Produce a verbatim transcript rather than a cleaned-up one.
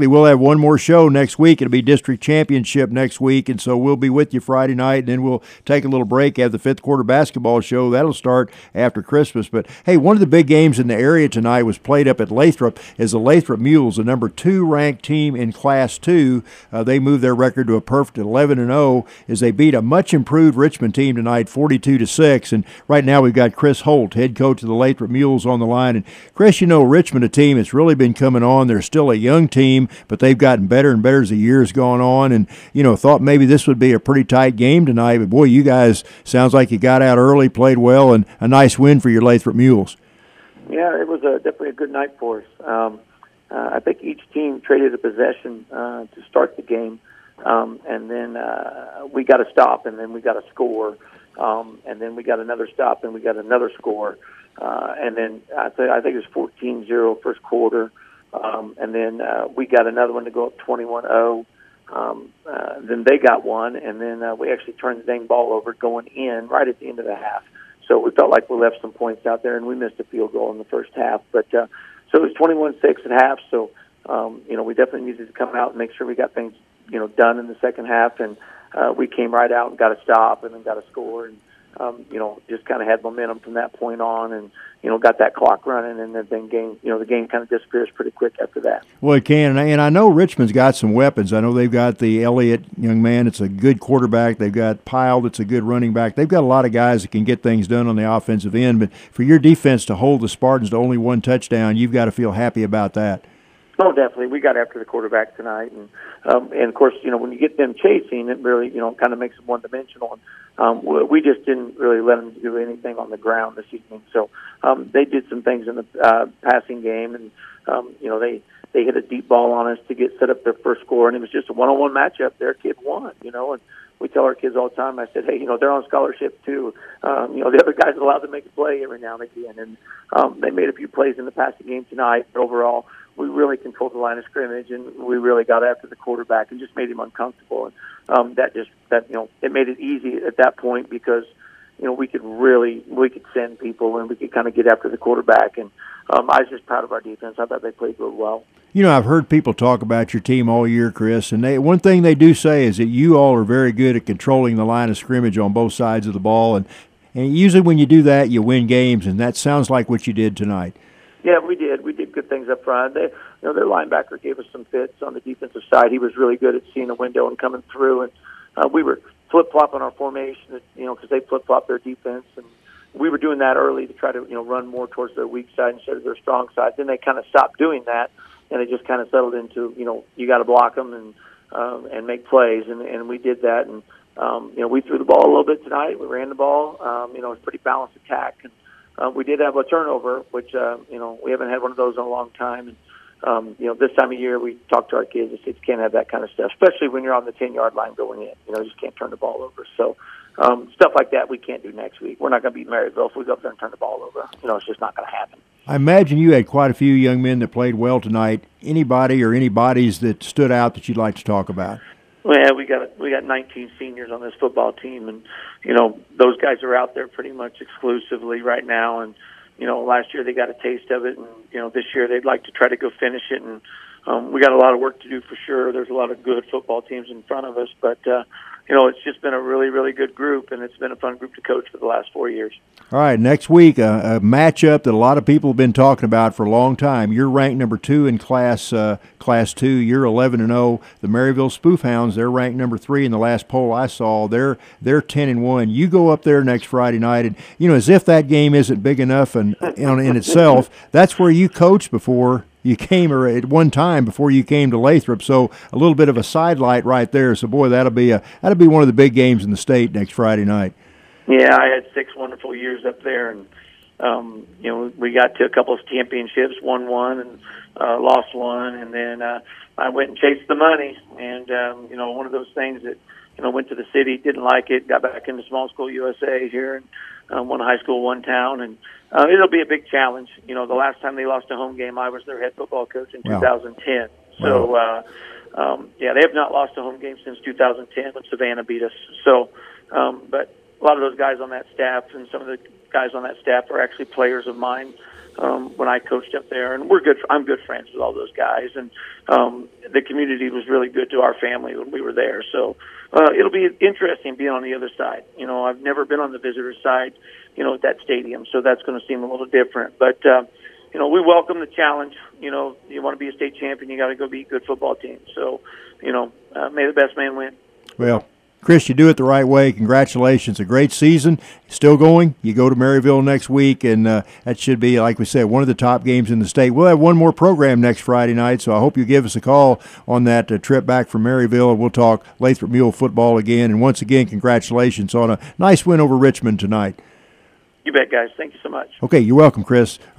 quickly, we'll have one more show next week. It'll be district championship next week, and so we'll be with you Friday night, and then we'll take a little break, have the fifth quarter basketball show. That'll start after Christmas. But, hey, one of the big games in the area tonight was played up at Lathrop as the Lathrop Mules, the number two ranked team in Class two. Uh, they moved their record to a perfect eleven and oh as they beat a much improved Richmond team tonight, forty-two to six. And right now we've got Chris Holt, head coach of the Lathrop Mules, on the line. And Chris, you know, Richmond, a team that's really been coming on. They're still a young team, but they've gotten better and better as the year's gone on. And, you know, thought maybe this would be a pretty tight game tonight. But, boy, you guys, sounds like you got out early, played well, and a nice win for your Lathrop Mules. Yeah, it was a, definitely a good night for us. Um, uh, I think each team traded a possession uh, to start the game. Um, and then uh, we got a stop, and then we got a score, um, and then we got another stop, and we got another score, uh, and then I, th- I think it was fourteen zero first quarter, um, and then uh, we got another one to go up twenty-one oh. Um, uh, then they got one, and then uh, we actually turned the dang ball over going in right at the end of the half. So we felt like we left some points out there, and we missed a field goal in the first half. But uh, so it was twenty-one six at half. So um, you know, we definitely needed to come out and make sure we got things, you know, done in the second half, and uh, we came right out and got a stop and then got a score, and um, you know, just kind of had momentum from that point on, and you know, got that clock running, and then game, you know, the game kind of disappears pretty quick after that. Well, it can, and I know Richmond's got some weapons. I know they've got the Elliott young man; it's a good quarterback. They've got Pyle, that's a good running back. They've got a lot of guys that can get things done on the offensive end. But for your defense to hold the Spartans to only one touchdown, you've got to feel happy about that. Oh, definitely. We got after the quarterback tonight, and um, and of course, you know, when you get them chasing, it really, you know, kind of makes them one-dimensional. And um, we just didn't really let them do anything on the ground this evening. So um, they did some things in the uh, passing game, and um, you know, they they hit a deep ball on us to get set up their first score, and it was just a one-on-one matchup. Their kid won, you know, and we tell our kids all the time. I said, hey, you know, they're on scholarship too. Um, you know, the other guys are allowed to make a play every now and again, and um, they made a few plays in the passing game tonight. But overall, we really controlled the line of scrimmage, and we really got after the quarterback and just made him uncomfortable. And um, that just that you know it made it easy at that point because you know we could really we could send people and we could kind of get after the quarterback. And um, I was just proud of our defense. I thought they played real well. You know, I've heard people talk about your team all year, Chris, and they, one thing they do say is that you all are very good at controlling the line of scrimmage on both sides of the ball, and, and usually when you do that, you win games, and that sounds like what you did tonight. Yeah, we did. We did good things up front. They, you know, their linebacker gave us some fits on the defensive side. He was really good at seeing a window and coming through, and uh, we were flip-flopping our formation, you know, because they flip-flopped their defense, and we were doing that early to try to, you know, run more towards their weak side instead of their strong side. Then they kind of stopped doing that, and it just kind of settled into, you know, you got to block them and um, and make plays, and, and we did that. And um, you know, we threw the ball a little bit tonight. We ran the ball. Um, you know, it was a pretty balanced attack, and uh, we did have a turnover, which uh, you know we haven't had one of those in a long time. And um, you know, this time of year we talk to our kids and say you can't have that kind of stuff, especially when you're on the ten-yard line going in. You know, you just can't turn the ball over. So. Um, stuff like that we can't do next week. We're not going to beat Maryville if we go up there and turn the ball over. You know, it's just not going to happen. I imagine you had quite a few young men that played well tonight. Anybody or any bodies that stood out that you'd like to talk about? Well, we got we got nineteen seniors on this football team, and you know those guys are out there pretty much exclusively right now. And you know, last year they got a taste of it, and you know this year they'd like to try to go finish it. And um, we got a lot of work to do for sure. There's a lot of good football teams in front of us, but. Uh, You know, it's just been a really, really good group, and it's been a fun group to coach for the last four years. All right, next week, a, a matchup that a lot of people have been talking about for a long time. You're ranked number two in class uh, class two. You're eleven and oh. The Maryville Spoofhounds, they're ranked number three in the last poll I saw. They're they're ten and one. You go up there next Friday night, and you know, as if that game isn't big enough and in, in itself, that's where you coached before. You came or at one time before you came to Lathrop, so a little bit of a sidelight right there. So, boy, that'll be a that'll be one of the big games in the state next Friday night. Yeah, I had six wonderful years up there, and um, you know we got to a couple of championships, won one and uh, lost one, and then uh, I went and chased the money, and um, you know one of those things that you know went to the city, didn't like it, got back into small school U S A here, and um, one high school, one town, and. Uh, it'll be a big challenge. You know, the last time they lost a home game, I was their head football coach in wow. two thousand ten. So, uh, um, yeah, they have not lost a home game since two thousand ten when Savannah beat us. So, um, but a lot of those guys on that staff and some of the guys on that staff are actually players of mine. um, when I coached up there, and we're good. I'm good friends with all those guys, and um, the community was really good to our family when we were there. So uh, it'll be interesting being on the other side. You know, I've never been on the visitor side, you know, at that stadium, so that's going to seem a little different. But uh, you know, we welcome the challenge. You know, you want to be a state champion, you got to go beat good football teams. So, you know, uh, may the best man win. Well, Chris, you do it the right way. Congratulations. A great season. Still going. You go to Maryville next week, and uh, that should be, like we said, one of the top games in the state. We'll have one more program next Friday night, so I hope you give us a call on that uh, trip back from Maryville, and we'll talk Lathrop Mule football again. And once again, congratulations on a nice win over Richmond tonight. You bet, guys. Thank you so much. Okay, you're welcome, Chris.